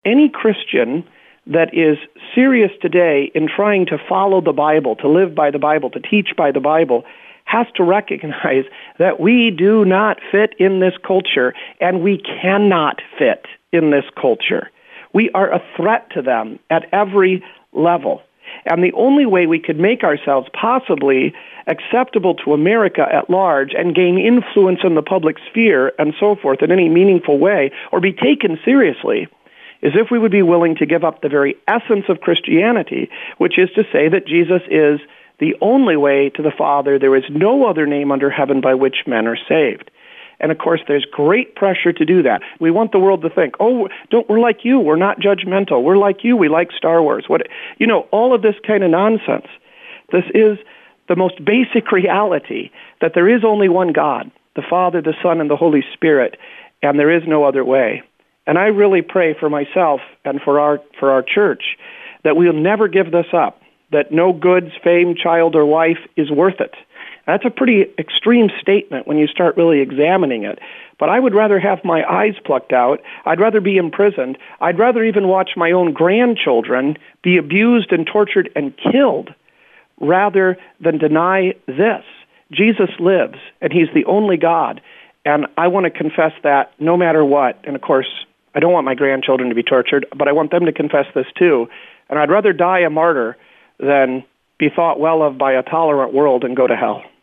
any Christian that is serious today in trying to follow the Bible, to live by the Bible, to teach by the Bible, has to recognize that we do not fit in this culture, and we cannot fit in this culture. We are a threat to them at every level. And the only way we could make ourselves possibly acceptable to America at large and gain influence in the public sphere and so forth in any meaningful way, or be taken seriously, is if we would be willing to give up the very essence of Christianity, which is to say that Jesus is the only way to the Father. There is no other name under heaven by which men are saved. And of course, there's great pressure to do that. We want the world to think, oh, we're like you, we're not judgmental. We're like you, we like Star Wars. All of this kind of nonsense. This is the most basic reality, that there is only one God, the Father, the Son, and the Holy Spirit, and there is no other way. And I really pray for myself and for our church that we'll never give this up, that no goods, fame, child, or wife is worth it. That's a pretty extreme statement when you start really examining it. But I would rather have my eyes plucked out. I'd rather be imprisoned. I'd rather even watch my own grandchildren be abused and tortured and killed rather than deny this. Jesus lives, and he's the only God. And I want to confess that no matter what. And of course, I don't want my grandchildren to be tortured, but I want them to confess this too. And I'd rather die a martyr than be thought well of by a tolerant world and go to hell.